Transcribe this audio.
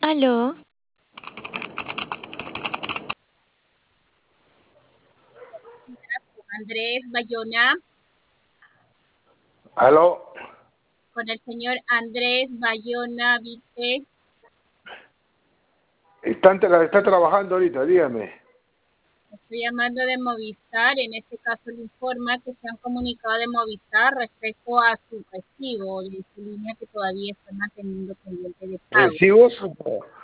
Aló, Andrés Bayona, Aló, con el señor Andrés Bayona Vite. está trabajando ahorita, dígame. Estoy llamando de Movistar. En este caso le informa que se han comunicado de Movistar respecto a su recibo de su línea que todavía están manteniendo pendiente de pago. ¿Recibos?